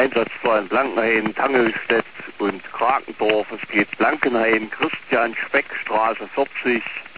Einsatzstellen Blankenhain, Tangelstedt und Krakendorf. Es geht Blankenhain, Christian Speckstraße 40,